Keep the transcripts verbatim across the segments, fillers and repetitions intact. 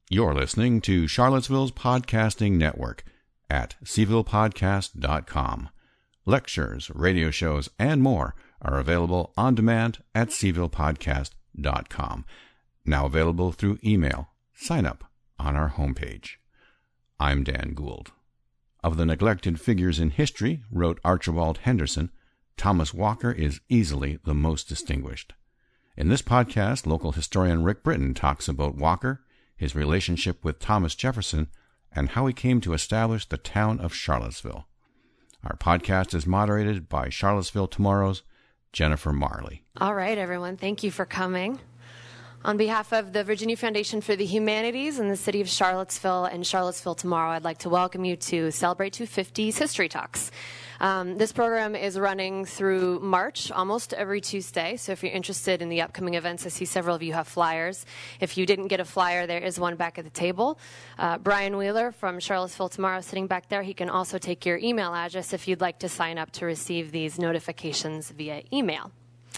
You're listening to Charlottesville's Podcasting Network at c ville podcast dot com. Lectures, radio shows, and more are available on demand at c ville podcast dot com. Now available through email. Sign up on our homepage. I'm Dan Gould. Of the neglected figures in history, wrote Archibald Henderson, Thomas Walker is easily the most distinguished. In this podcast, local historian Rick Britton talks about Walker, his relationship with Thomas Jefferson, and how he came to establish the town of Charlottesville. Our podcast is moderated by Charlottesville Tomorrow's Jennifer Marley. All right, everyone. Thank you for coming. On behalf of the Virginia Foundation for the Humanities and the City of Charlottesville and Charlottesville Tomorrow, I'd like to welcome you to Celebrate two fifty's History Talks. Um, this program is running through March, almost every Tuesday. So if you're interested in the upcoming events, I see several of you have flyers. If you didn't get a flyer, there is one back at the table. Uh, Brian Wheeler from Charlottesville Tomorrow sitting back there. He can also take your email address if you'd like to sign up to receive these notifications via email.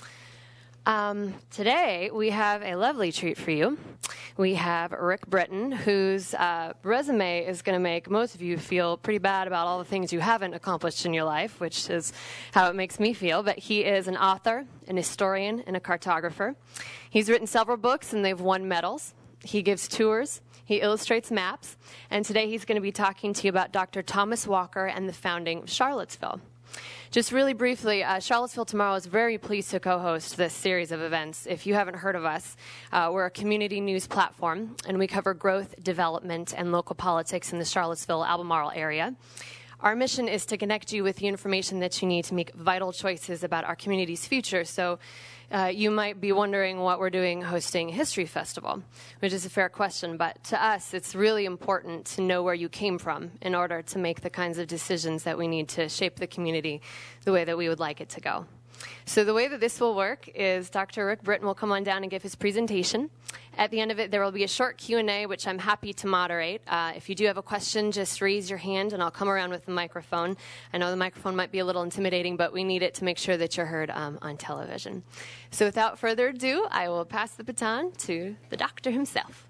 Um, today, we have a lovely treat for you. We have Rick Britton, whose uh, resume is going to make most of you feel pretty bad about all the things you haven't accomplished in your life, which is how it makes me feel. But he is an author, an historian, and a cartographer. He's written several books, and they've won medals. He gives tours. He illustrates maps. And today, he's going to be talking to you about Doctor Thomas Walker and the founding of Charlottesville. Just really briefly, uh, Charlottesville Tomorrow is very pleased to co-host this series of events. If you haven't heard of us, uh, we're a community news platform, and we cover growth, development, and local politics in the Charlottesville-Albemarle area. Our mission is to connect you with the information that you need to make vital choices about our community's future. So uh, you might be wondering what we're doing hosting a history festival, which is a fair question. But to us, it's really important to know where you came from in order to make the kinds of decisions that we need to shape the community the way that we would like it to go. So the way that this will work is Doctor Rick Britton will come on down and give his presentation. At the end of it, there will be a short Q and A, which I'm happy to moderate. Uh, if you do have a question, just raise your hand, and I'll come around with the microphone. I know the microphone might be a little intimidating, but we need it to make sure that you're heard um, on television. So without further ado, I will pass the baton to the doctor himself.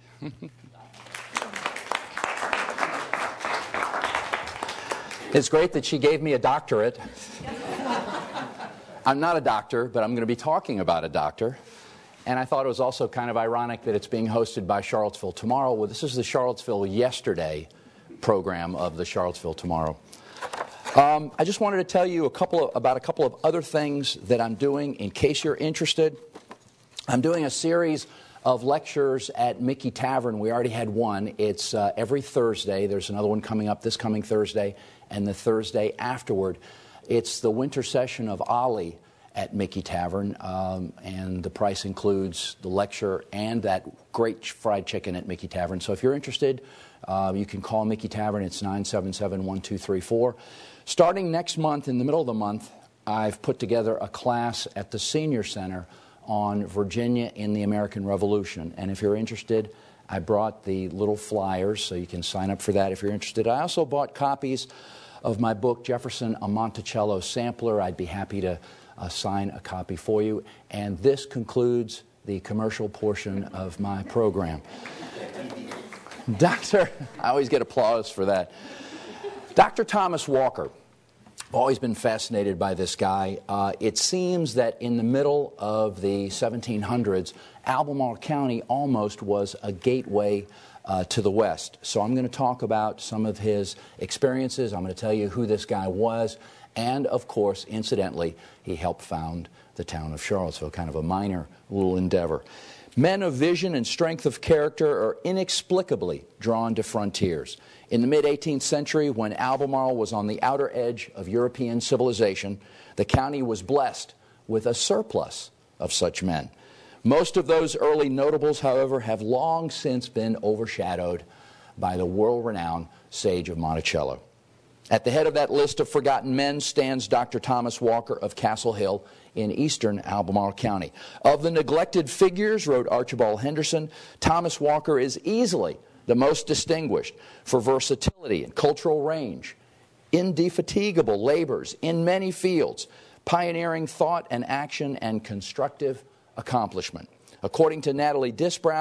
It's great that she gave me a doctorate. I'm not a doctor, but I'm going to be talking about a doctor. And I thought it was also kind of ironic that it's being hosted by Charlottesville Tomorrow. Well, this is the Charlottesville Yesterday program of the Charlottesville Tomorrow. Um, I just wanted to tell you a couple of, about a couple of other things that I'm doing in case you're interested. I'm doing a series of lectures at Mickey Tavern. We already had one. It's uh, every Thursday. There's another one coming up this coming Thursday and the Thursday afterward. It's the winter session of Ollie at Mickey Tavern, um, and the price includes the lecture and that great fried chicken at Mickey Tavern. So if you're interested, uh, you can call Mickey Tavern. It's nine seven seven, one two three four. Starting next month, in the middle of the month, I've put together a class at the Senior Center on Virginia in the American Revolution. And if you're interested, I brought the little flyers, so you can sign up for that if you're interested. I also bought copies of my book, Jefferson, a Monticello Sampler. I'd be happy to uh, sign a copy for you. And this concludes the commercial portion of my program. Doctor, I always get applause for that. Doctor Thomas Walker. I've always been fascinated by this guy. Uh, it seems that in the middle of the seventeen hundreds, Albemarle County almost was a gateway Uh, to the West. So I'm going to talk about some of his experiences. I'm going to tell you who this guy was. And, of course, incidentally, he helped found the town of Charlottesville, kind of a minor little endeavor. Men of vision and strength of character are inexplicably drawn to frontiers. In the mid-eighteenth century, when Albemarle was on the outer edge of European civilization, the county was blessed with a surplus of such men. Most of those early notables, however, have long since been overshadowed by the world-renowned Sage of Monticello. At the head of that list of forgotten men stands Doctor Thomas Walker of Castle Hill in eastern Albemarle County. Of the neglected figures, wrote Archibald Henderson, Thomas Walker is easily the most distinguished for versatility and cultural range, indefatigable labors in many fields, pioneering thought and action and constructive accomplishment. According to Natalie Disbrow,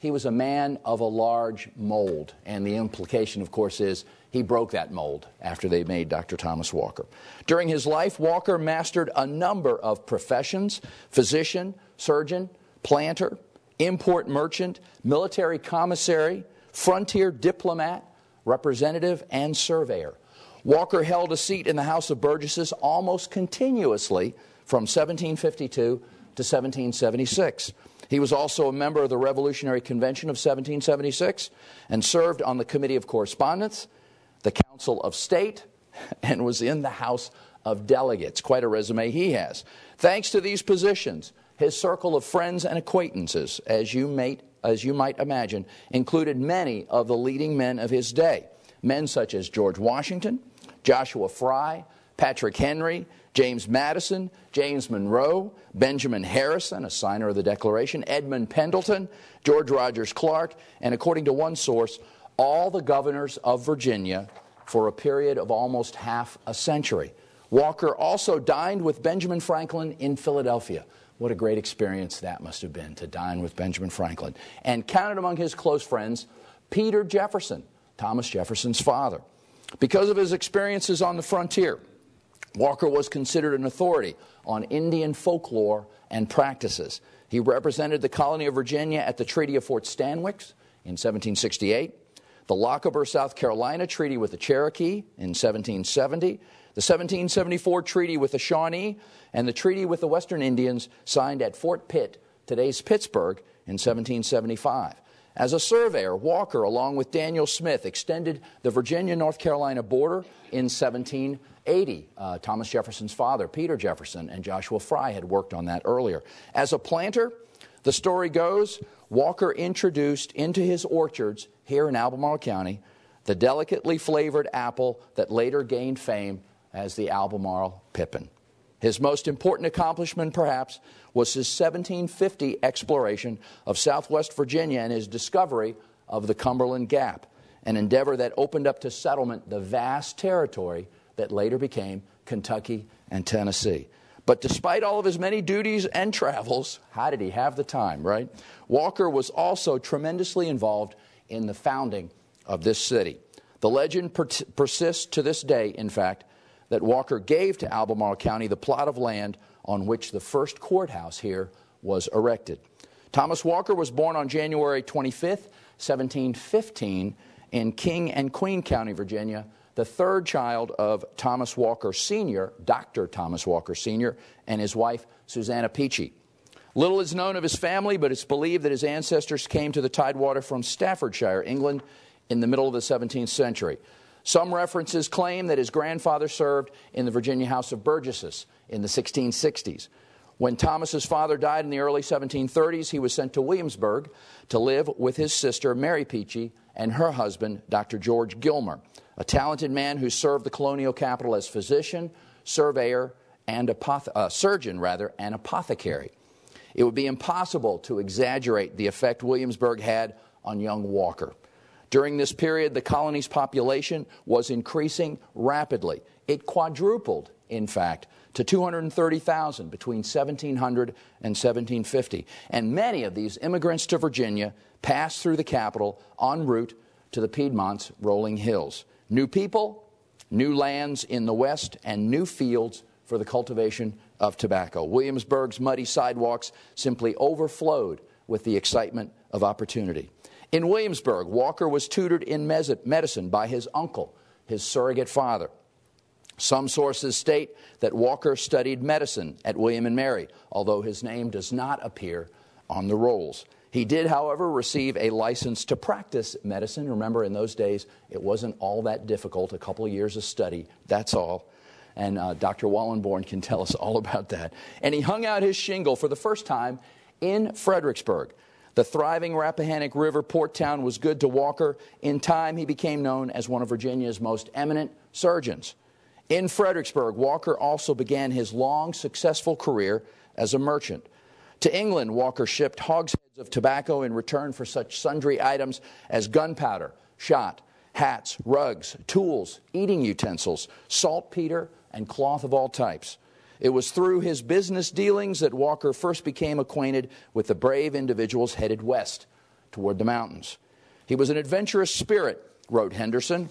he was a man of a large mold. And the implication, of course, is he broke that mold after they made Doctor Thomas Walker. During his life, Walker mastered a number of professions: physician, surgeon, planter, import merchant, military commissary, frontier diplomat, representative, and surveyor. Walker held a seat in the House of Burgesses almost continuously from seventeen fifty-two to seventeen seventy-six. He was also a member of the Revolutionary Convention of seventeen seventy-six and served on the Committee of Correspondence, the Council of State, and was in the House of Delegates. Quite a resume he has. Thanks to these positions, his circle of friends and acquaintances, as you might, as you might imagine, included many of the leading men of his day. Men such as George Washington, Joshua Fry, Patrick Henry, James Madison, James Monroe, Benjamin Harrison, a signer of the Declaration, Edmund Pendleton, George Rogers Clark, and according to one source, all the governors of Virginia for a period of almost half a century. Walker also dined with Benjamin Franklin in Philadelphia. What a great experience that must have been, to dine with Benjamin Franklin. And counted among his close friends, Peter Jefferson, Thomas Jefferson's father. Because of his experiences on the frontier, Walker was considered an authority on Indian folklore and practices. He represented the colony of Virginia at the Treaty of Fort Stanwix in seventeen sixty-eight, the Lochaber, South Carolina Treaty with the Cherokee in seventeen seventy, the seventeen seventy-four Treaty with the Shawnee, and the Treaty with the Western Indians signed at Fort Pitt, today's Pittsburgh, in seventeen seventy-five. As a surveyor, Walker, along with Daniel Smith, extended the Virginia-North Carolina border in seventeen eighty. Uh, Thomas Jefferson's father, Peter Jefferson, and Joshua Fry had worked on that earlier. As a planter, the story goes, Walker introduced into his orchards here in Albemarle County the delicately flavored apple that later gained fame as the Albemarle Pippin. His most important accomplishment, perhaps, was his seventeen fifty exploration of southwest Virginia and his discovery of the Cumberland Gap, an endeavor that opened up to settlement the vast territory that later became Kentucky and Tennessee. But despite all of his many duties and travels, how did he have the time, right? Walker was also tremendously involved in the founding of this city. The legend per- persists to this day, in fact, that Walker gave to Albemarle County the plot of land on which the first courthouse here was erected. Thomas Walker was born on January twenty-fifth, seventeen fifteen, in King and Queen County, Virginia, the third child of Thomas Walker Senior, Doctor Thomas Walker Senior, and his wife, Susanna Peachy. Little is known of his family, but it's believed that his ancestors came to the Tidewater from Staffordshire, England, in the middle of the seventeenth century. Some references claim that his grandfather served in the Virginia House of Burgesses in the sixteen sixties. When Thomas's father died in the early seventeen thirties, he was sent to Williamsburg to live with his sister, Mary Peachy, and her husband, Doctor George Gilmer, a talented man who served the colonial capital as physician, surveyor, and apoth- uh, surgeon, rather, and apothecary. It would be impossible to exaggerate the effect Williamsburg had on young Walker. During this period, the colony's population was increasing rapidly. It quadrupled, in fact, to two hundred thirty thousand between seventeen hundred and seventeen fifty. And many of these immigrants to Virginia passed through the capital en route to the Piedmont's rolling hills. New people, new lands in the west, and new fields for the cultivation of tobacco. Williamsburg's muddy sidewalks simply overflowed with the excitement of opportunity. In Williamsburg, Walker was tutored in medicine by his uncle, his surrogate father. Some sources state that Walker studied medicine at William and Mary, although his name does not appear on the rolls. He did, however, receive a license to practice medicine. Remember, in those days, it wasn't all that difficult, a couple of years of study, that's all. And uh, Doctor Wallenborn can tell us all about that. And he hung out his shingle for the first time in Fredericksburg. The thriving Rappahannock River port town was good to Walker. In time, he became known as one of Virginia's most eminent surgeons. In Fredericksburg, Walker also began his long, successful career as a merchant. To England, Walker shipped hogsheads of tobacco in return for such sundry items as gunpowder, shot, hats, rugs, tools, eating utensils, saltpeter, and cloth of all types. It was through his business dealings that Walker first became acquainted with the brave individuals headed west toward the mountains. He was an adventurous spirit, wrote Henderson,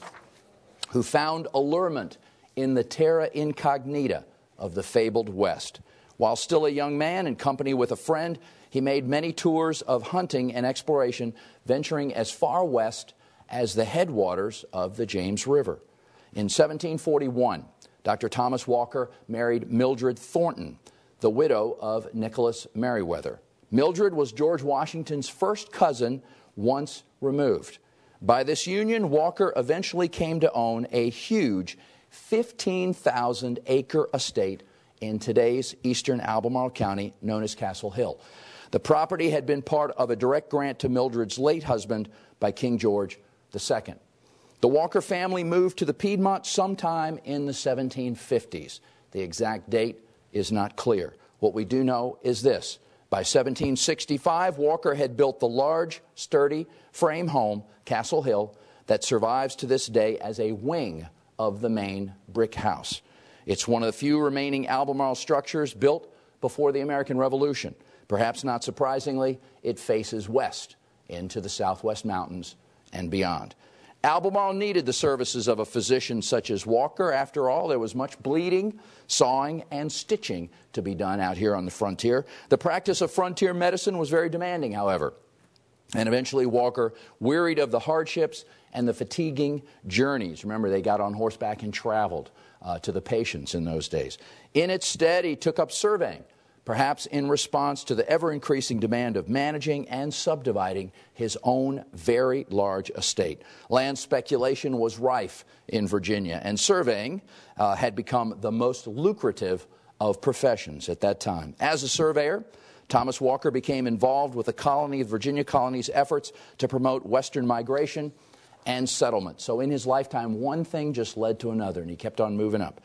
who found allurement in the terra incognita of the fabled West. While still a young man, in company with a friend, he made many tours of hunting and exploration, venturing as far west as the headwaters of the James River. In seventeen forty-one, Doctor Thomas Walker married Mildred Thornton, the widow of Nicholas Merriweather. Mildred was George Washington's first cousin, once removed. By this union, Walker eventually came to own a huge fifteen thousand acre estate in today's eastern Albemarle County, known as Castle Hill. The property had been part of a direct grant to Mildred's late husband by King George the Second. The Walker family moved to the Piedmont sometime in the seventeen fifties. The exact date is not clear. What we do know is this. By seventeen sixty-five, Walker had built the large, sturdy frame home, Castle Hill, that survives to this day as a wing of the main brick house. It's one of the few remaining Albemarle structures built before the American Revolution. Perhaps not surprisingly, it faces west into the Southwest Mountains and beyond. Albemarle needed the services of a physician such as Walker. After all, there was much bleeding, sawing, and stitching to be done out here on the frontier. The practice of frontier medicine was very demanding, however. And eventually Walker, wearied of the hardships and the fatiguing journeys. Remember, they got on horseback and traveled uh, to the patients in those days. In its stead, he took up surveying, perhaps in response to the ever-increasing demand of managing and subdividing his own very large estate. Land speculation was rife in Virginia, and surveying uh, had become the most lucrative of professions at that time. As a surveyor, Thomas Walker became involved with the colony, the Virginia colony's efforts to promote Western migration and settlement. So in his lifetime, one thing just led to another, and he kept on moving up.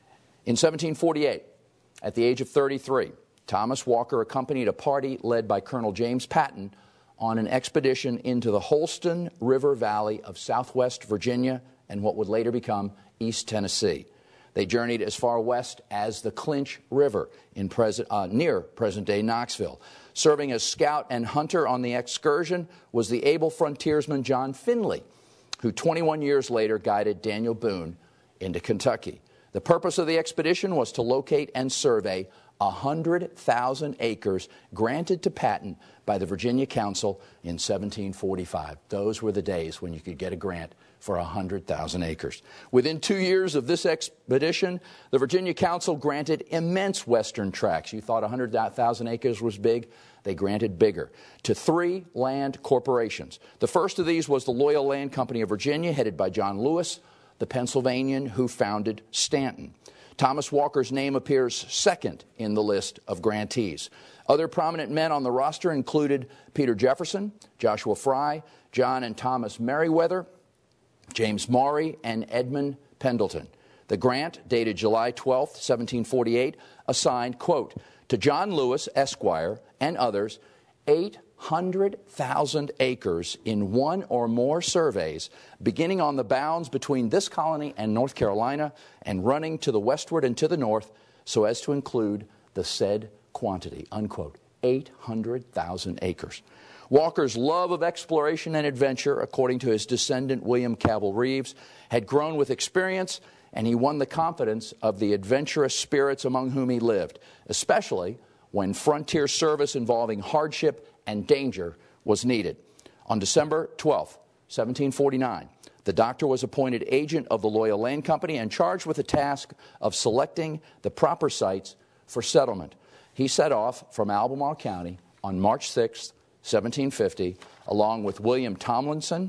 In seventeen forty-eight, at the age of thirty-three, Thomas Walker accompanied a party led by Colonel James Patton on an expedition into the Holston River Valley of southwest Virginia and what would later become East Tennessee. They journeyed as far west as the Clinch River in pres- uh, near present-day Knoxville. Serving as scout and hunter on the excursion was the able frontiersman John Finley, who twenty-one years later guided Daniel Boone into Kentucky. The purpose of the expedition was to locate and survey one hundred thousand acres granted to Patton by the Virginia Council in seventeen forty-five. Those were the days when you could get a grant for one hundred thousand acres. Within two years of this expedition, the Virginia Council granted immense western tracts. You thought one hundred thousand acres was big? They granted bigger to three land corporations. The first of these was the Loyal Land Company of Virginia, headed by John Lewis, the Pennsylvanian who founded Stanton. Thomas Walker's name appears second in the list of grantees. Other prominent men on the roster included Peter Jefferson, Joshua Fry, John and Thomas Merriweather, James Maury, and Edmund Pendleton. The grant, dated July twelfth, seventeen forty-eight, assigned, quote, to John Lewis, Esquire, and others, eight hundred thousand acres in one or more surveys, beginning on the bounds between this colony and North Carolina and running to the westward and to the north so as to include the said quantity, unquote, eight hundred thousand acres. Walker's love of exploration and adventure, according to his descendant William Cabell Reeves, had grown with experience, and he won the confidence of the adventurous spirits among whom he lived, especially when frontier service involving hardship and danger was needed. On December twelfth, seventeen forty-nine, the doctor was appointed agent of the Loyal Land Company and charged with the task of selecting the proper sites for settlement. He set off from Albemarle County on March sixth, seventeen fifty, along with William Tomlinson,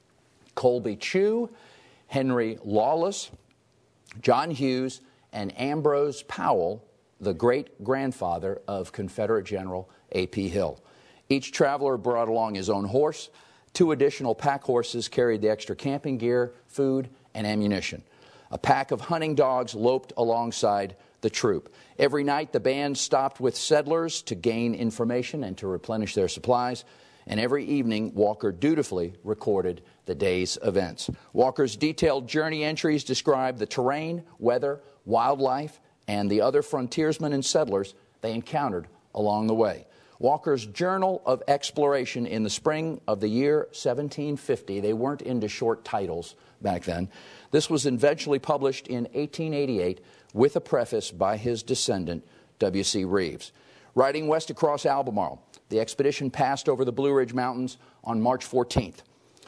Colby Chew, Henry Lawless, John Hughes, and Ambrose Powell, the great-grandfather of Confederate General A P Hill. Each traveler brought along his own horse. Two additional pack horses carried the extra camping gear, food, and ammunition. A pack of hunting dogs loped alongside the troop. Every night, the band stopped with settlers to gain information and to replenish their supplies. And every evening, Walker dutifully recorded the day's events. Walker's detailed journey entries describe the terrain, weather, wildlife, and the other frontiersmen and settlers they encountered along the way. Walker's Journal of Exploration in the spring of the year seventeen fifty. They weren't into short titles back then. This was eventually published in eighteen eighty-eight with a preface by his descendant, W C Reeves. Riding west across Albemarle, the expedition passed over the Blue Ridge Mountains on March fourteenth.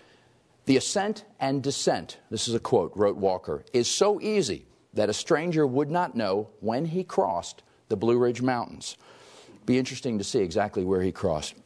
The ascent and descent, this is a quote, wrote Walker, is so easy that a stranger would not know when he crossed the Blue Ridge Mountains. Be interesting to see exactly where he crossed.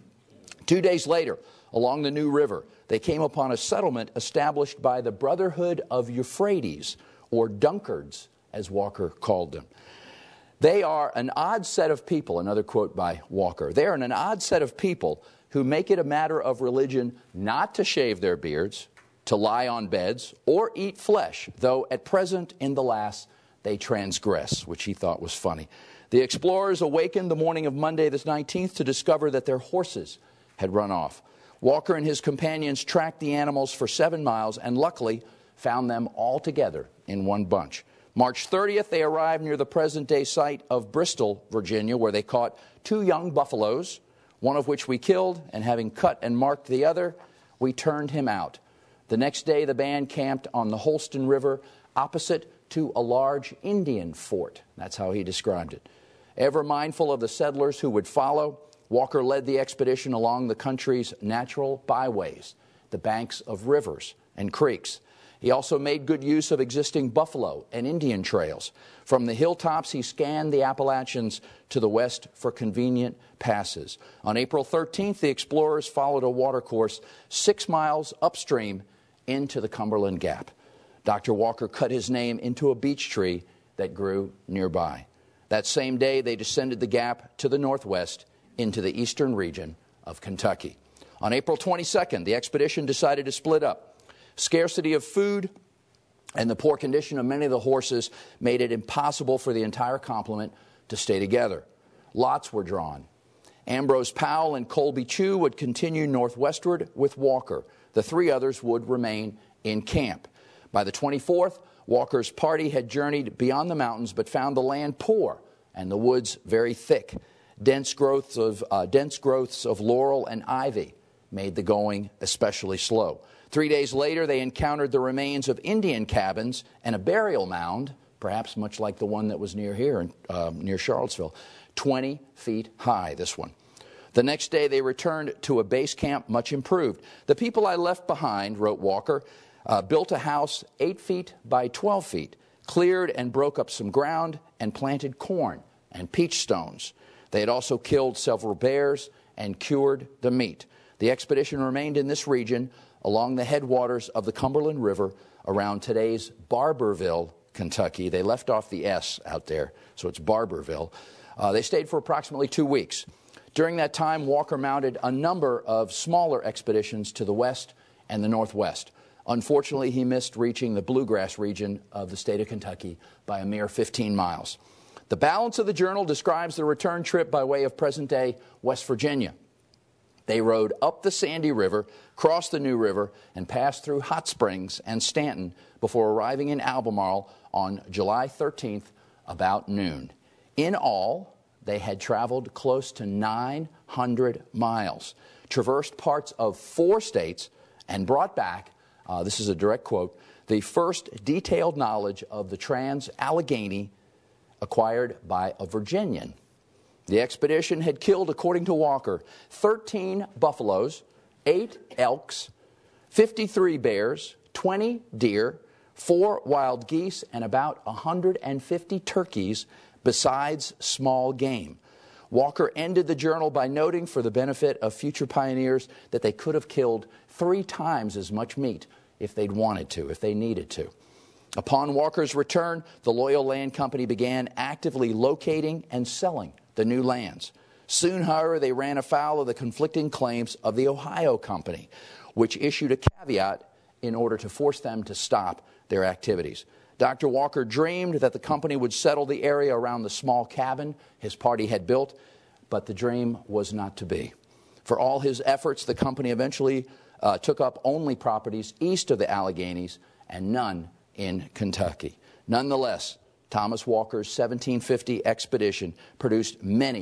Two days later, along the New River, they came upon a settlement established by the Brotherhood of Euphrates, or Dunkards, as Walker called them. They are an odd set of people, another quote by Walker. They are an odd set of people who make it a matter of religion not to shave their beards, to lie on beds, or eat flesh, though at present in the last they transgress, which he thought was funny. The explorers awakened the morning of Monday the nineteenth to discover that their horses had run off. Walker and his companions tracked the animals for seven miles and luckily found them all together in one bunch. March thirtieth, they arrived near the present-day site of Bristol, Virginia, where they caught two young buffaloes, one of which we killed, and having cut and marked the other, we turned him out. The next day, the band camped on the Holston River opposite to a large Indian fort. That's how he described it. Ever mindful of the settlers who would follow, Walker led the expedition along the country's natural byways, the banks of rivers and creeks. He also made good use of existing buffalo and Indian trails. From the hilltops, he scanned the Appalachians to the west for convenient passes. On April thirteenth, the explorers followed a watercourse six miles upstream into the Cumberland Gap. Doctor Walker cut his name into a beech tree that grew nearby. That same day, they descended the gap to the northwest into the eastern region of Kentucky. On April twenty-second, the expedition decided to split up. Scarcity of food and the poor condition of many of the horses made it impossible for the entire complement to stay together. Lots were drawn. Ambrose Powell and Colby Chew would continue northwestward with Walker. The three others would remain in camp. By the twenty-fourth, Walker's party had journeyed beyond the mountains but found the land poor and the woods very thick. Dense growths of, uh, dense growths of laurel and ivy made the going especially slow. Three days later, they encountered the remains of Indian cabins and a burial mound, perhaps much like the one that was near here, in, uh, near Charlottesville, twenty feet high, this one. The next day, they returned to a base camp much improved. The people I left behind, wrote Walker, uh, built a house eight feet by twelve feet, cleared and broke up some ground, and planted corn and peach stones. They had also killed several bears and cured the meat. The expedition remained in this region along the headwaters of the Cumberland River around today's Barberville, Kentucky. They left off the S out there, so it's Barberville. Uh, they stayed for approximately two weeks. During that time, Walker mounted a number of smaller expeditions to the west and the northwest. Unfortunately, he missed reaching the bluegrass region of the state of Kentucky by a mere fifteen miles. The balance of the journal describes the return trip by way of present-day West Virginia. They rode up the Sandy River, crossed the New River, and passed through Hot Springs and Stanton before arriving in Albemarle on July thirteenth about noon. In all, they had traveled close to nine hundred miles, traversed parts of four states, and brought back, uh, this is a direct quote, the first detailed knowledge of the Trans-Allegheny acquired by a Virginian. The expedition had killed, according to Walker, thirteen buffaloes, eight elks, fifty-three bears, twenty deer, four wild geese, and about one hundred fifty turkeys, besides small game. Walker ended the journal by noting, for the benefit of future pioneers, that they could have killed three times as much meat if they'd wanted to, if they needed to. Upon Walker's return, the Loyal Land Company began actively locating and selling the new lands. Soon, however, they ran afoul of the conflicting claims of the Ohio Company, which issued a caveat in order to force them to stop their activities. Doctor Walker dreamed that the company would settle the area around the small cabin his party had built, but the dream was not to be. For all his efforts, the company eventually uh, took up only properties east of the Alleghenies and none in Kentucky. Nonetheless, Thomas Walker's seventeen fifty expedition produced many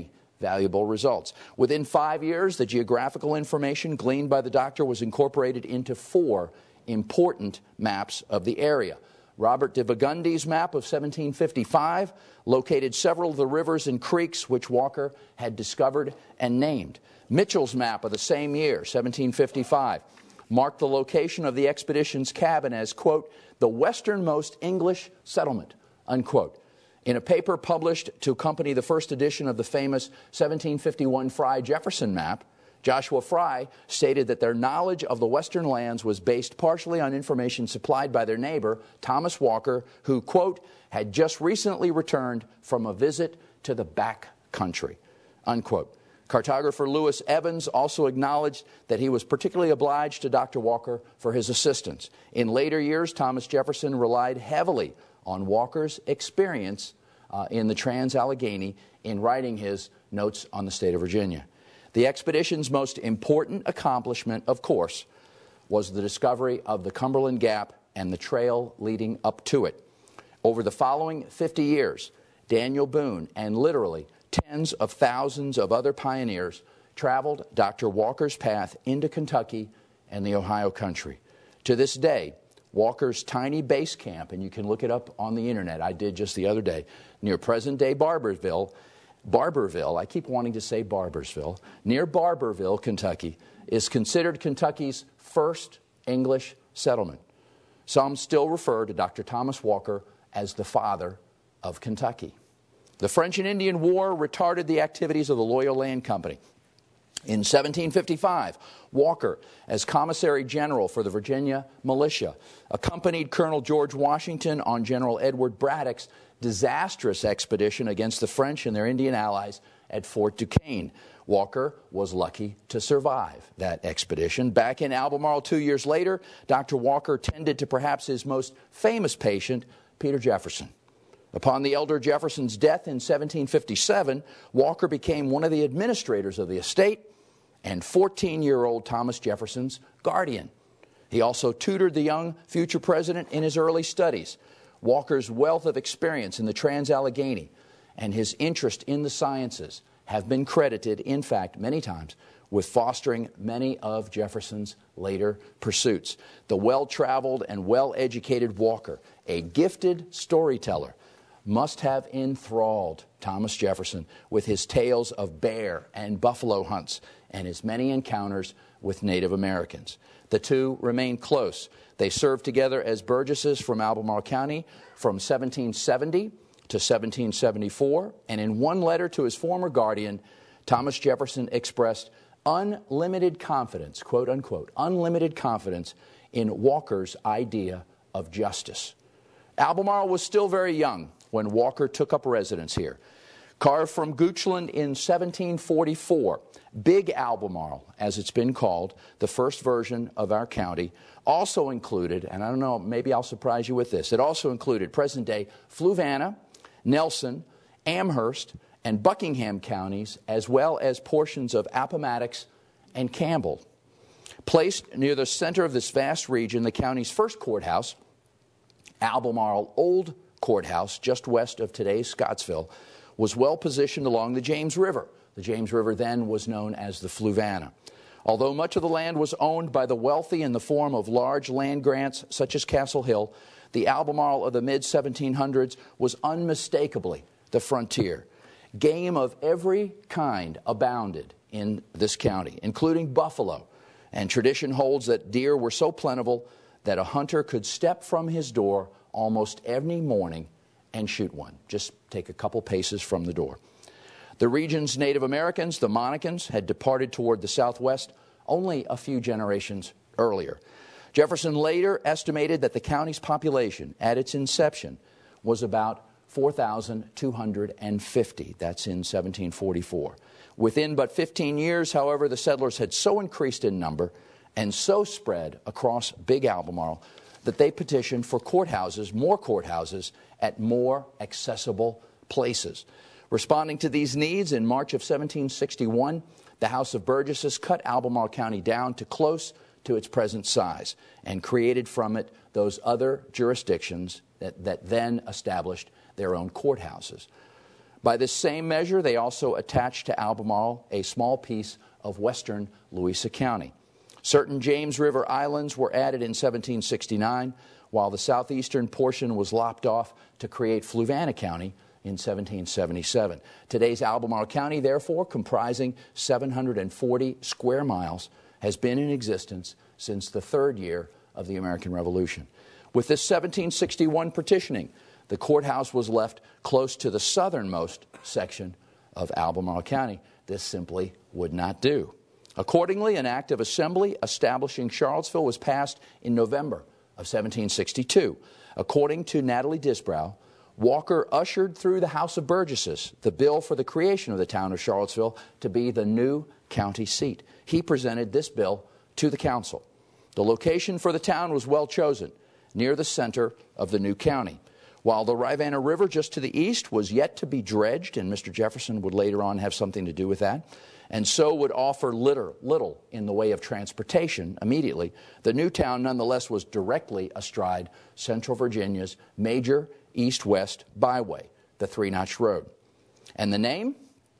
valuable results. Within five years, the geographical information gleaned by the doctor was incorporated into four important maps of the area. Robert de Burgundy's map of seventeen fifty-five located several of the rivers and creeks which Walker had discovered and named. Mitchell's map of the same year, seventeen fifty-five, marked the location of the expedition's cabin as, quote, the westernmost English settlement, unquote. In a paper published to accompany the first edition of the famous seventeen fifty-one Fry-Jefferson map, Joshua Fry stated that their knowledge of the western lands was based partially on information supplied by their neighbor, Thomas Walker, who, quote, had just recently returned from a visit to the back country, unquote. Cartographer Lewis Evans also acknowledged that he was particularly obliged to Doctor Walker for his assistance. In later years, Thomas Jefferson relied heavily on Walker's experience uh, in the Trans-Allegheny in writing his Notes on the State of Virginia. The expedition's most important accomplishment, of course, was the discovery of the Cumberland Gap and the trail leading up to it. Over the following fifty years, Daniel Boone and literally tens of thousands of other pioneers traveled Doctor Walker's path into Kentucky and the Ohio country. To this day, Walker's tiny base camp, and you can look it up on the internet, I did just the other day, near present-day Barbourville, Barbourville, I keep wanting to say Barbersville, near Barbourville, Kentucky, is considered Kentucky's first English settlement. Some still refer to Doctor Thomas Walker as the father of Kentucky. The French and Indian War retarded the activities of the Loyal Land Company. In seventeen fifty-five, Walker, as Commissary General for the Virginia Militia, accompanied Colonel George Washington on General Edward Braddock's disastrous expedition against the French and their Indian allies at Fort Duquesne. Walker was lucky to survive that expedition. Back in Albemarle two years later, Doctor Walker tended to perhaps his most famous patient, Peter Jefferson. Upon the elder Jefferson's death in seventeen fifty-seven, Walker became one of the administrators of the estate and fourteen-year-old Thomas Jefferson's guardian. He also tutored the young future president in his early studies. Walker's wealth of experience in the Trans-Allegheny and his interest in the sciences have been credited, in fact, many times, with fostering many of Jefferson's later pursuits. The well-traveled and well-educated Walker, a gifted storyteller, must have enthralled Thomas Jefferson with his tales of bear and buffalo hunts and his many encounters with Native Americans. The two remained close. They served together as Burgesses from Albemarle County from seventeen seventy to seventeen seventy-four, and in one letter to his former guardian, Thomas Jefferson expressed unlimited confidence, quote unquote, unlimited confidence in Walker's idea of justice. Albemarle was still very young when Walker took up residence here. Carved from Goochland in seventeen forty-four, Big Albemarle, as it's been called, the first version of our county, also included, and I don't know, maybe I'll surprise you with this, it also included present-day Fluvanna, Nelson, Amherst, and Buckingham counties, as well as portions of Appomattox and Campbell. Placed near the center of this vast region, the county's first courthouse, Albemarle Old Courthouse, just west of today's Scottsville, was well positioned along the James River. The James River then was known as the Fluvanna. Although much of the land was owned by the wealthy in the form of large land grants such as Castle Hill, the Albemarle of the mid seventeen hundreds was unmistakably the frontier. Game of every kind abounded in this county, including buffalo, and tradition holds that deer were so plentiful that a hunter could step from his door almost every morning and shoot one. Just take a couple paces from the door. The region's Native Americans, the Monacans, had departed toward the southwest only a few generations earlier. Jefferson later estimated that the county's population at its inception was about four thousand two hundred fifty. That's in seventeen forty-four. Within but fifteen years, however, the settlers had so increased in number and so spread across Big Albemarle that they petitioned for courthouses, more courthouses, at more accessible places. Responding to these needs, in March of seventeen sixty-one, the House of Burgesses cut Albemarle County down to close to its present size and created from it those other jurisdictions that, that then established their own courthouses. By this same measure, they also attached to Albemarle a small piece of western Louisa County. Certain James River islands were added in seventeen sixty-nine, while the southeastern portion was lopped off to create Fluvanna County in seventeen seventy-seven. Today's Albemarle County, therefore, comprising seven hundred forty square miles, has been in existence since the third year of the American Revolution. With this seventeen sixty-one partitioning, the courthouse was left close to the southernmost section of Albemarle County. This simply would not do. Accordingly, an act of assembly establishing Charlottesville was passed in November of seventeen sixty-two. According to Natalie Disbrow, Walker ushered through the House of Burgesses the bill for the creation of the town of Charlottesville to be the new county seat. He presented this bill to the council. The location for the town was well chosen, near the center of the new county. While the Rivanna River just to the east was yet to be dredged, and Mister Jefferson would later on have something to do with that, and so would offer little, little in the way of transportation immediately, the new town nonetheless was directly astride Central Virginia's major east-west byway, the Three Notch Road. And the name?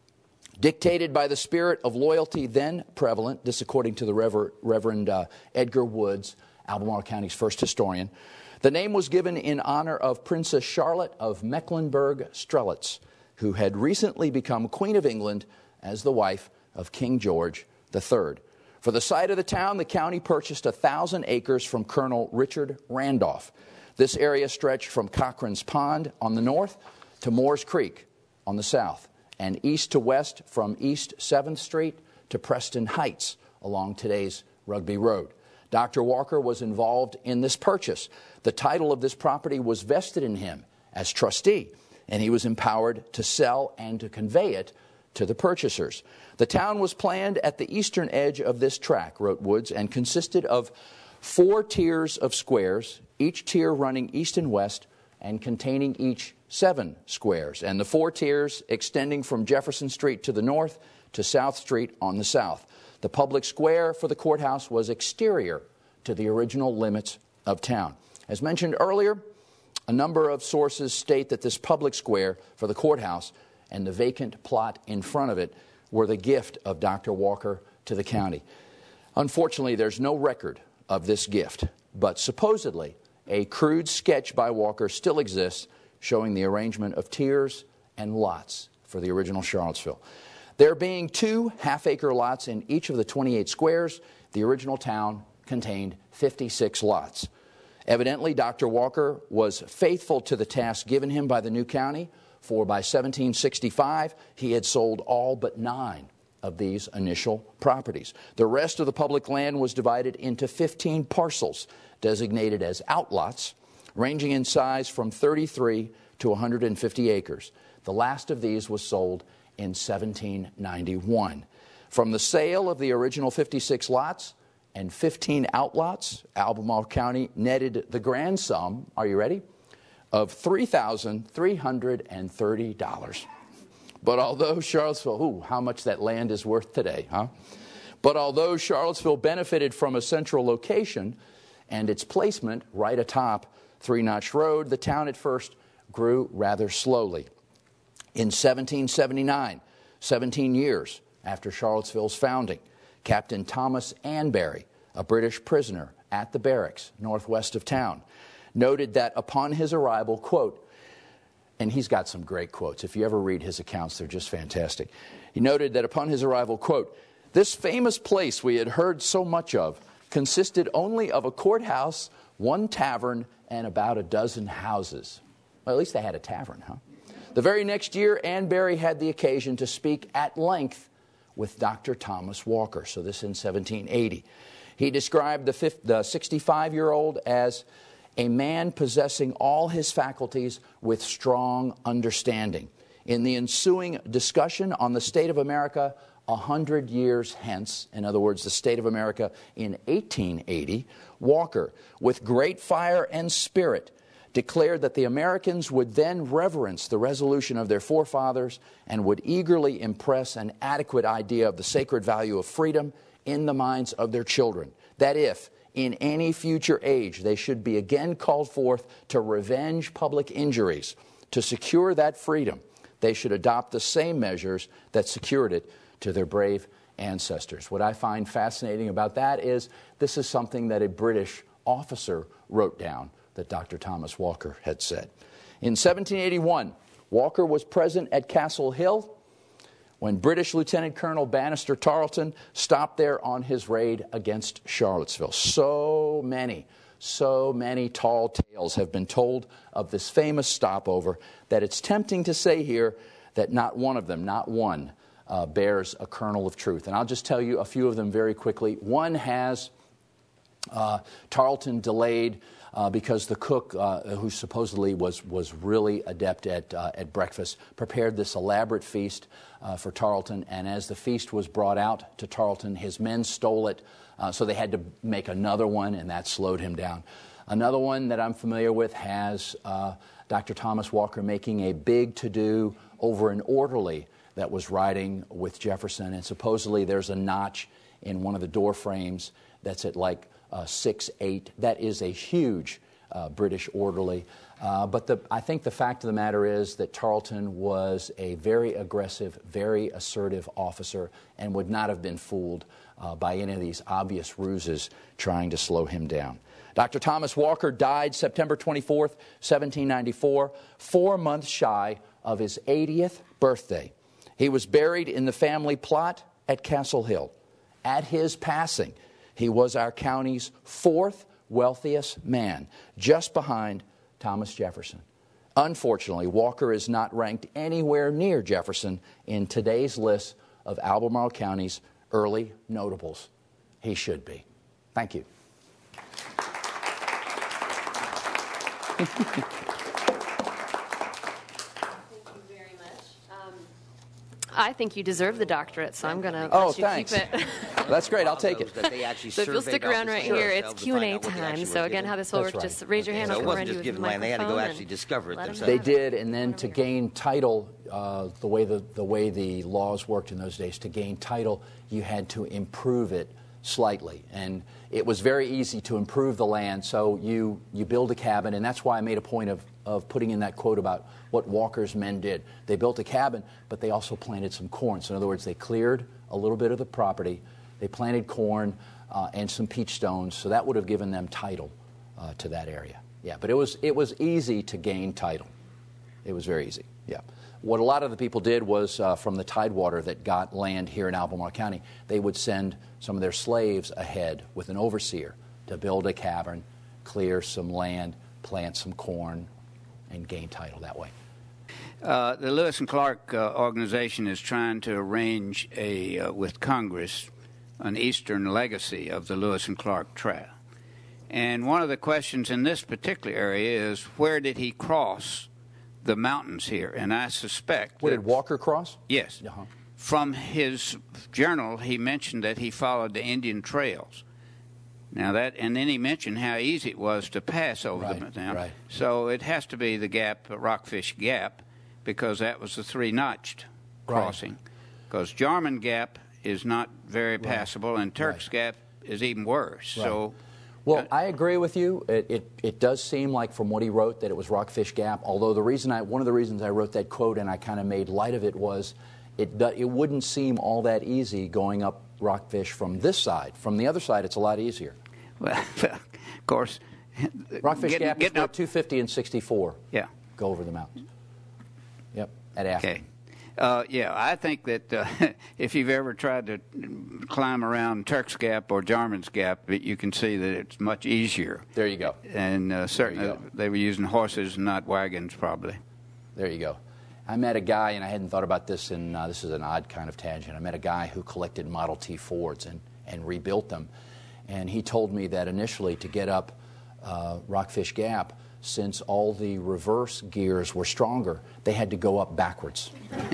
Dictated by the spirit of loyalty then prevalent, this according to the Rever- Reverend uh, Edgar Woods, Albemarle County's first historian. The name was given in honor of Princess Charlotte of Mecklenburg-Strelitz, who had recently become Queen of England as the wife of King George the Third. For the site of the town, the county purchased a thousand acres from Colonel Richard Randolph. This area stretched from Cochran's Pond on the north to Moore's Creek on the south, and east to west from East seventh Street to Preston Heights along today's Rugby Road. Doctor Walker was involved in this purchase. The title of this property was vested in him as trustee, and he was empowered to sell and to convey it to the purchasers. The town was planned at the eastern edge of this tract, wrote Woods, and consisted of four tiers of squares, each tier running east and west and containing each seven squares, and the four tiers extending from Jefferson Street to the north to South Street on the south. The public square for the courthouse was exterior to the original limits of town. As mentioned earlier, a number of sources state that this public square for the courthouse and the vacant plot in front of it were the gift of Doctor Walker to the county. Unfortunately, there's no record of this gift, but supposedly a crude sketch by Walker still exists showing the arrangement of tiers and lots for the original Charlottesville. There being two half-acre lots in each of the twenty-eight squares, the original town contained fifty-six lots. Evidently, Doctor Walker was faithful to the task given him by the new county, for by seventeen sixty-five, he had sold all but nine of these initial properties. The rest of the public land was divided into fifteen parcels, designated as outlots, ranging in size from thirty-three to one hundred fifty acres. The last of these was sold in seventeen ninety-one. From the sale of the original fifty-six lots and fifteen outlots, Albemarle County netted the grand sum, are you ready, of three thousand three hundred thirty dollars. But although Charlottesville, ooh, how much that land is worth today, huh? But although Charlottesville benefited from a central location and its placement right atop Three Notch Road, the town at first grew rather slowly. In seventeen seventy-nine, seventeen years after Charlottesville's founding, Captain Thomas Anbury, a British prisoner at the barracks northwest of town, noted that upon his arrival, quote, and he's got some great quotes. If you ever read his accounts, they're just fantastic. He noted that upon his arrival, quote, "This famous place we had heard so much of consisted only of a courthouse, one tavern, and about a dozen houses." Well, at least they had a tavern, huh? The very next year, Anbury had the occasion to speak at length with Doctor Thomas Walker, so this in seventeen eighty. He described the sixty-five-year-old as a man possessing all his faculties with strong understanding. In the ensuing discussion on the state of America a hundred years hence, in other words, the state of America in eighteen eighty, Walker, with great fire and spirit, declared that the Americans would then reverence the resolution of their forefathers and would eagerly impress an adequate idea of the sacred value of freedom in the minds of their children. That if, in any future age, they should be again called forth to revenge public injuries, to secure that freedom, they should adopt the same measures that secured it to their brave ancestors. What I find fascinating about that is this is something that a British officer wrote down that Doctor Thomas Walker had said. In seventeen eighty-one, Walker was present at Castle Hill when British Lieutenant Colonel Bannister Tarleton stopped there on his raid against Charlottesville. So many, so many tall tales have been told of this famous stopover that it's tempting to say here that not one of them, not one, uh, bears a kernel of truth. And I'll just tell you a few of them very quickly. One has uh, Tarleton delayed Uh, because the cook, uh, who supposedly was was really adept at uh, at breakfast, prepared this elaborate feast uh, for Tarleton. And as the feast was brought out to Tarleton, his men stole it, uh, so they had to make another one, and that slowed him down. Another one that I'm familiar with has uh, Doctor Thomas Walker making a big to-do over an orderly that was riding with Jefferson, and supposedly there's a notch in one of the door frames that's at like Uh, six eight. That is a huge uh, British orderly. Uh, but the, I think the fact of the matter is that Tarleton was a very aggressive, very assertive officer and would not have been fooled uh, by any of these obvious ruses trying to slow him down. Doctor Thomas Walker died September twenty-fourth, seventeen ninety-four, four months shy of his eightieth birthday. He was buried in the family plot at Castle Hill. At his passing, he was our county's fourth wealthiest man, just behind Thomas Jefferson. Unfortunately, Walker is not ranked anywhere near Jefferson in today's list of Albemarle County's early notables. He should be. Thank you. I think you deserve the doctorate, so I'm going to oh, let you thanks. keep it. That's great. I'll take it. So if you'll stick around right here, it's Q and A time. So again, how this will work, right. just raise your hand. So I'll it come wasn't around you just with given the land. They had to go microphone actually and discover it let 'em themselves. They did, and then to gain title, uh, the way the, the way the laws worked in those days, to gain title, you had to improve it slightly. And it was very easy to improve the land, so you, you build a cabin, and that's why I made a point of, of putting in that quote about what Walker's men did. They built a cabin, but they also planted some corn. So in other words, they cleared a little bit of the property, they planted corn uh, and some peach stones, so that would have given them title uh, to that area. Yeah, but it was, it was easy to gain title. It was very easy, yeah. What a lot of the people did was, uh, from the Tidewater that got land here in Albemarle County, they would send some of their slaves ahead with an overseer to build a cabin, clear some land, plant some corn, and gain title that way. Uh, the Lewis and Clark uh, organization is trying to arrange a uh, with Congress an Eastern legacy of the Lewis and Clark Trail. And one of the questions in this particular area is, where did he cross the mountains here? And I suspect... Where that, did Walker cross? Yes. Uh-huh. From his journal, he mentioned that he followed the Indian trails. Now that, and then he mentioned how easy it was to pass over right, them. Now, right. So it has to be the Gap, uh, Rockfish Gap, because that was the three-notched crossing. Because right. Jarman Gap is not very right. passable, and Turk's right. Gap is even worse. Right. So, well, uh, I agree with you. It, it it does seem like, from what he wrote, that it was Rockfish Gap. Although the reason I one of the reasons I wrote that quote and I kind of made light of it was, it do, it wouldn't seem all that easy going up Rockfish from this side. From the other side, it's a lot easier. Well, of course, Rockfish getting, Gap getting is up two fifty and sixty-four. Yeah, go over the mountains. Yep, at Afton. Okay. Uh, yeah, I think that uh, if you've ever tried to climb around Turk's Gap or Jarman's Gap, you can see that it's much easier. There you go. And uh, certainly they were using horses, not wagons, probably. There you go. I met a guy, and I hadn't thought about this, and uh, this is an odd kind of tangent. I met a guy who collected Model T Fords and, and rebuilt them. And he told me that initially, to get up uh, Rockfish Gap, since all the reverse gears were stronger, they had to go up backwards.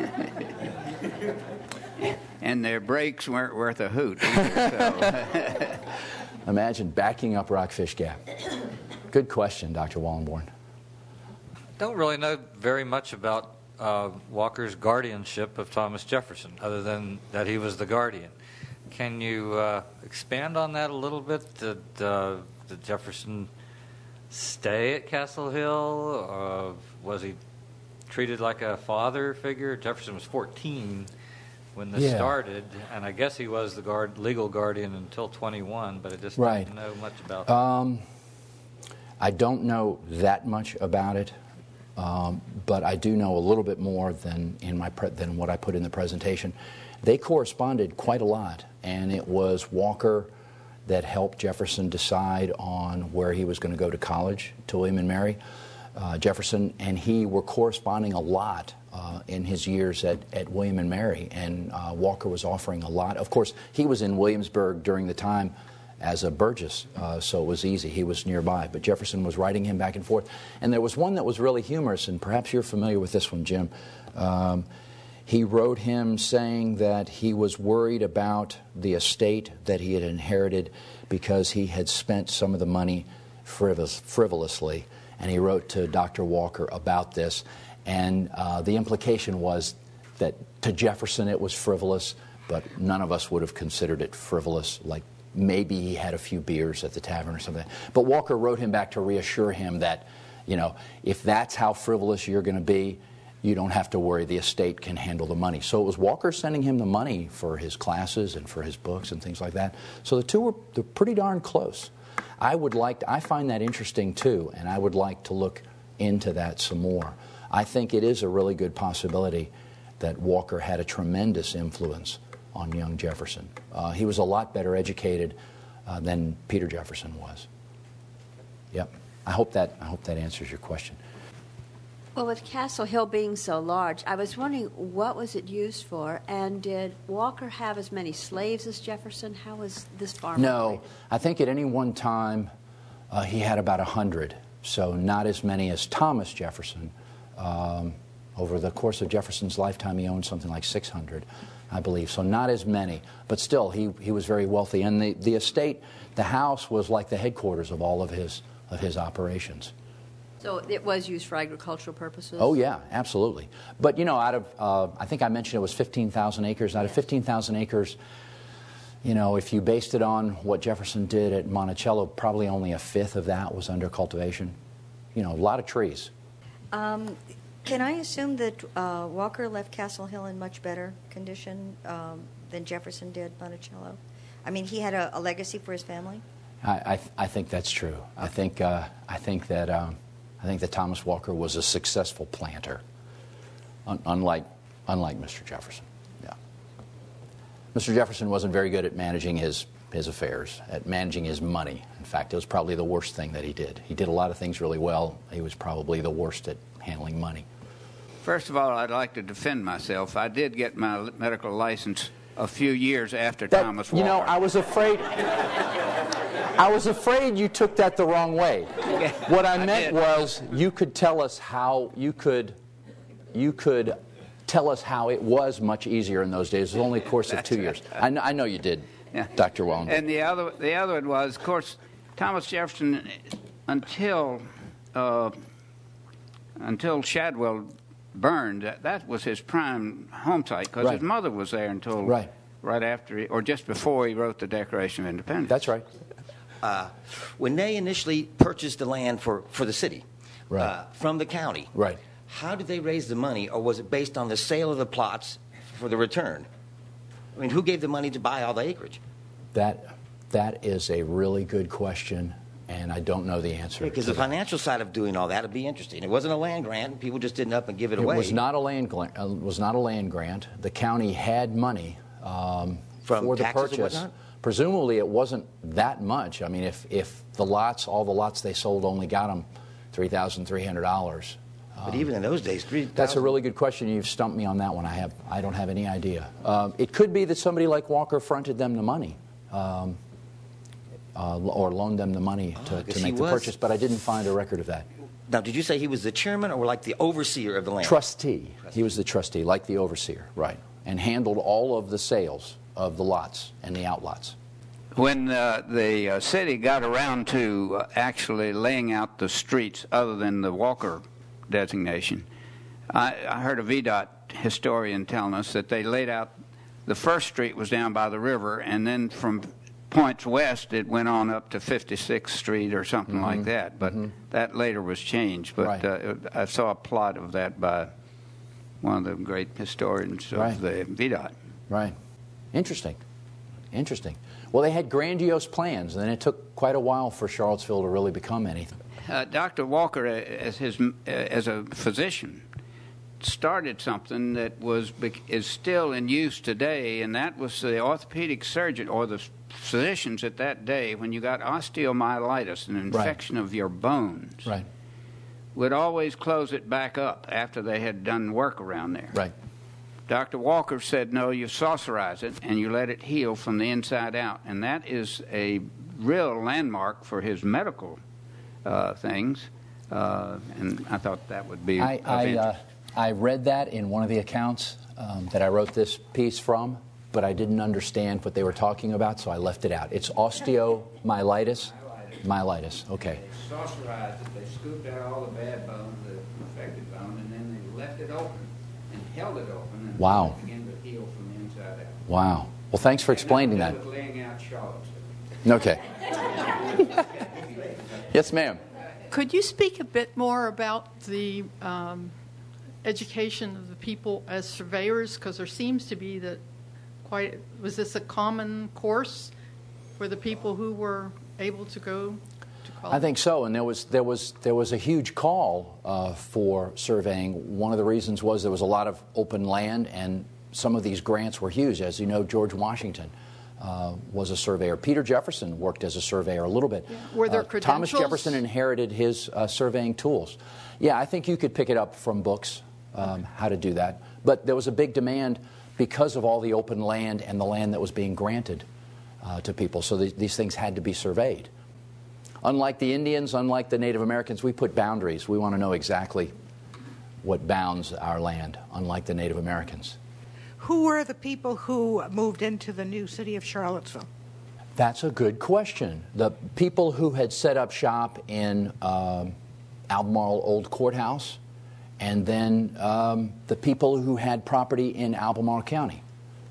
And their brakes weren't worth a hoot either, so. Imagine backing up Rockfish Gap. Good question, Doctor Wallenborn. Don't really know very much about uh, Walker's guardianship of Thomas Jefferson, other than that he was the guardian. Can you uh, expand on that a little bit? Did, uh, did Jefferson stay at Castle Hill? Uh, was he treated like a father figure. Jefferson was fourteen when this Yeah. started, and I guess he was the guard, legal guardian until twenty-one, but I just Right. didn't know much about that. Um, I don't know that much about it, um, but I do know a little bit more than in my pre- than what I put in the presentation. They corresponded quite a lot, and it was Walker that helped Jefferson decide on where he was going to go to college, to William and Mary. Uh, Jefferson and he were corresponding a lot uh, in his years at, at William and Mary, and uh, Walker was offering a lot. Of course, he was in Williamsburg during the time as a Burgess, uh, so it was easy. He was nearby, but Jefferson was writing him back and forth. And there was one that was really humorous, and perhaps you're familiar with this one, Jim. Um, he wrote him saying that he was worried about the estate that he had inherited because he had spent some of the money frivol- frivolously. And he wrote to Doctor Walker about this, and uh, the implication was that to Jefferson it was frivolous, but none of us would have considered it frivolous, like maybe he had a few beers at the tavern or something. But Walker wrote him back to reassure him that, you know, if that's how frivolous you're going to be, you don't have to worry, the estate can handle the money. So it was Walker sending him the money for his classes and for his books and things like that. So the two were they're pretty darn close. I would like to, I find that interesting too, and I would like to look into that some more. I think it is a really good possibility that Walker had a tremendous influence on young Jefferson. Uh, he was a lot better educated uh, than Peter Jefferson was. Yep. I hope that I hope that answers your question. Well, with Castle Hill being so large, I was wondering what was it used for, and did Walker have as many slaves as Jefferson? How was this farm No, operated? I think at any one time uh, he had about a hundred, so not as many as Thomas Jefferson. Um, over the course of Jefferson's lifetime, he owned something like six hundred, I believe, so not as many. But still, he, he was very wealthy, and the, the estate, the house, was like the headquarters of all of his of his operations. So it was used for agricultural purposes? Oh, yeah, absolutely. But, you know, out of, uh, I think I mentioned it was fifteen thousand acres. Out of fifteen thousand acres, you know, if you based it on what Jefferson did at Monticello, probably only a fifth of that was under cultivation. You know, a lot of trees. Um, can I assume that uh, Walker left Castle Hill in much better condition um, than Jefferson did Monticello? I mean, he had a, a legacy for his family? I, I, I think that's true. I think, uh, I think that... Um, I think that Thomas Walker was a successful planter, un- unlike, unlike Mister Jefferson. Yeah. Mister Jefferson wasn't very good at managing his, his affairs, at managing his money. In fact, it was probably the worst thing that he did. He did a lot of things really well. He was probably the worst at handling money. First of all, I'd like to defend myself. I did get my medical license a few years after That, Thomas Walker. You know, I was afraid... I was afraid you took that the wrong way. What I meant I was you could tell us how you could you could tell us how it was much easier in those days. It was only a course of two years. I know, I know you did, Yeah. Doctor Wallenberg. And the other, the other one was, of course, Thomas Jefferson, until uh, until Shadwell burned, that, that was his prime home site because Right. his mother was there until Right. right after, he, or just before he wrote the Declaration of Independence. That's right. Uh, when they initially purchased the land for, for the city Right. uh, from the county, Right. how did they raise the money, or was it based on the sale of the plots for the return? I mean, who gave the money to buy all the acreage? That that is a really good question, and I don't know the answer. Because to the that. financial side of doing all that would be interesting. It wasn't a land grant; people just didn't up and give it, It away. was not a land grant. Uh, was not a land grant. The county had money um, From for the taxes and purchase. whatnot? Presumably, it wasn't that much. I mean, if if the lots, all the lots they sold, only got them three thousand three hundred dollars. But even in those days, three. That's a really good question. You've stumped me on that one. I have. I don't have any idea. Um, it could be that somebody like Walker fronted them the money, um, uh, or loaned them the money to, Ah, 'cause to he make the was- purchase. But I didn't find a record of that. Now, did you say he was the chairman or like the overseer of the land? Trustee. He was the trustee, like the overseer, right, and handled all of the sales of the lots and the outlots. When uh, the uh, city got around to uh, actually laying out the streets other than the Walker designation, I, I heard a V DOT historian telling us that they laid out, the first street was down by the river, and then from points west, it went on up to fifty-sixth Street or something Mm-hmm. like that. But Mm-hmm. that later was changed. But Right. uh, I saw a plot of that by one of the great historians of Right. the V DOT. Right. Interesting. Interesting. Well, they had grandiose plans, and then it took quite a while for Charlottesville to really become anything. Uh, Doctor Walker, uh, as his uh, as a physician, started something that was is still in use today, and that was the orthopedic surgeon or the physicians at that day. When you got osteomyelitis, an infection Right. of your bones, Right. would always close it back up after they had done work around there. Right. Doctor Walker said, no, you saucerize it and you let it heal from the inside out. And that is a real landmark for his medical uh, things. Uh, and I thought that would be I, of I, interest. uh, I read that in one of the accounts um, that I wrote this piece from, but I didn't understand what they were talking about, so I left it out. It's osteomyelitis? Myelitis, okay. They saucerized it, they scooped out all the bad bone, the infected bone, and then they left it open and held it open. And Wow. it began to heal from the inside out. Wow. Well, thanks for explaining that. With laying out Charlottesville. Okay. Yes, ma'am. Could you speak a bit more about the um, education of the people as surveyors? Because there seems to be that quite, was this a common course for the people who were able to go to college? I think so, and there was there was there was a huge call uh, for surveying. One of the reasons was there was a lot of open land, and some of these grants were huge. As you know, George Washington uh, was a surveyor. Peter Jefferson worked as a surveyor a little bit. Yeah. Were there Uh, Thomas credentials? Jefferson inherited his uh, surveying tools. Yeah, I think you could pick it up from books um, how to do that. But there was a big demand because of all the open land and the land that was being granted uh, to people. So th- these things had to be surveyed. Unlike the Indians, unlike the Native Americans, we put boundaries. We want to know exactly what bounds our land, unlike the Native Americans. Who were the people who moved into the new city of Charlottesville? That's a good question. The people who had set up shop in um, Albemarle Old Courthouse, and then um, the people who had property in Albemarle County.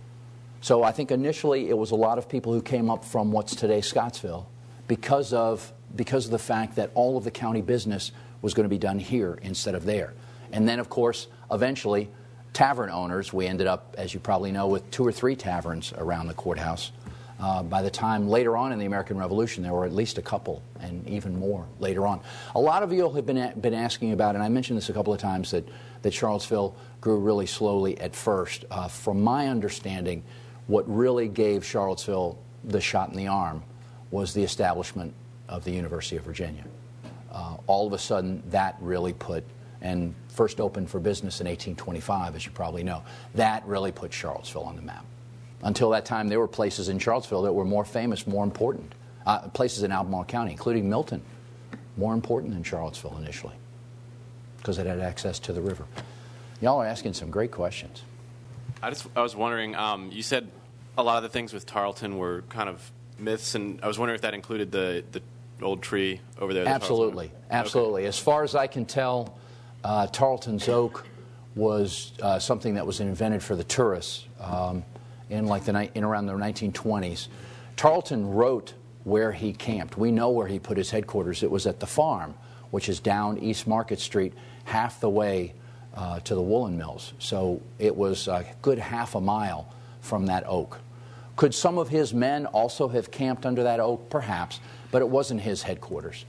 So I think initially it was a lot of people who came up from what's today Scottsville because of because of the fact that all of the county business was going to be done here instead of there. And then, of course, eventually, tavern owners, we ended up, as you probably know, with two or three taverns around the courthouse. Uh, by the time later on in the American Revolution, there were at least a couple, and even more later on. A lot of you have been a- been asking about, and I mentioned this a couple of times, that, that Charlottesville grew really slowly at first. Uh, from my understanding, what really gave Charlottesville the shot in the arm was the establishment of the University of Virginia. Uh, all of a sudden, that really put, and first opened for business in eighteen twenty-five, as you probably know, that really put Charlottesville on the map. Until that time, there were places in Charlottesville that were more famous, more important. Uh, places in Albemarle County, including Milton, more important than Charlottesville initially, because it had access to the river. Y'all are asking some great questions. I just I was wondering, um, you said a lot of the things with Tarleton were kind of myths, and I was wondering if that included the, the old tree over there. Absolutely, absolutely. Okay. As far as I can tell, uh, Tarleton's oak was uh, something that was invented for the tourists um, in like the ni- in around the nineteen twenties. Tarleton wrote where he camped. We know where he put his headquarters. It was at the farm, which is down East Market Street, half the way uh, to the woolen mills. So it was a good half a mile from that oak. Could some of his men also have camped under that oak? Perhaps, but it wasn't his headquarters.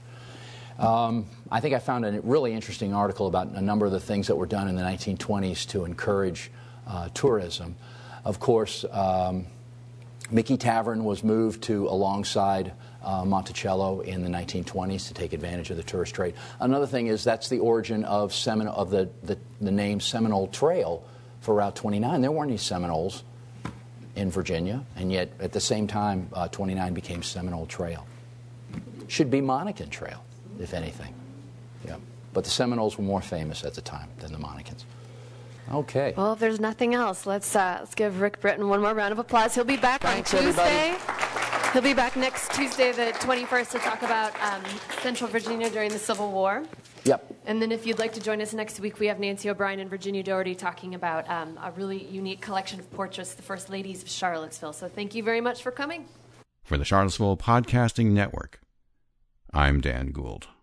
Um, I think I found a really interesting article about a number of the things that were done in the nineteen twenties to encourage uh, tourism. Of course, um, Mickey Tavern was moved to alongside uh, Monticello in the nineteen twenties to take advantage of the tourist trade. Another thing is that's the origin of Seminole, of the, the, the name Seminole Trail for Route twenty-nine. There weren't any Seminoles in Virginia, and yet at the same time, uh, twenty-nine became Seminole Trail. Should be Monacan Trail, if anything. Yeah. But the Seminoles were more famous at the time than the Monacans. Okay. Well, if there's nothing else, let's uh, let's give Rick Britton one more round of applause. He'll be back Thanks, on Tuesday. everybody. He'll be back next Tuesday, the twenty-first, to talk about um, Central Virginia during the Civil War. Yep. And then if you'd like to join us next week, we have Nancy O'Brien and Virginia Doherty talking about um, a really unique collection of portraits, the First Ladies of Charlottesville. So thank you very much for coming. For the Charlottesville Podcasting Network, I'm Dan Gould.